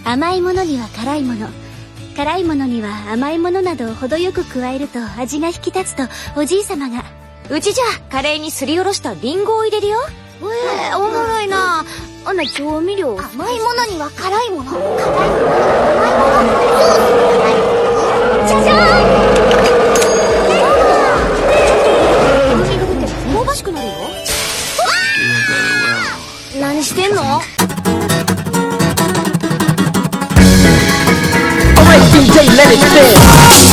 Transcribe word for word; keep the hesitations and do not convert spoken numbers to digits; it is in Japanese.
甘いものには辛いもの、辛いものには甘いものなどを程よく加えると味が引き立つとおじいさまが。 うちじゃカレーにすりおろしたリンゴを入れるよ。 えー、おもろいな。あんな調味料。 甘いものには辛いもの、辛いもの、甘いもの、じゃじゃーん。 風味が出て香ばしくなるよ。 何してんの Alright, D J, let it spin.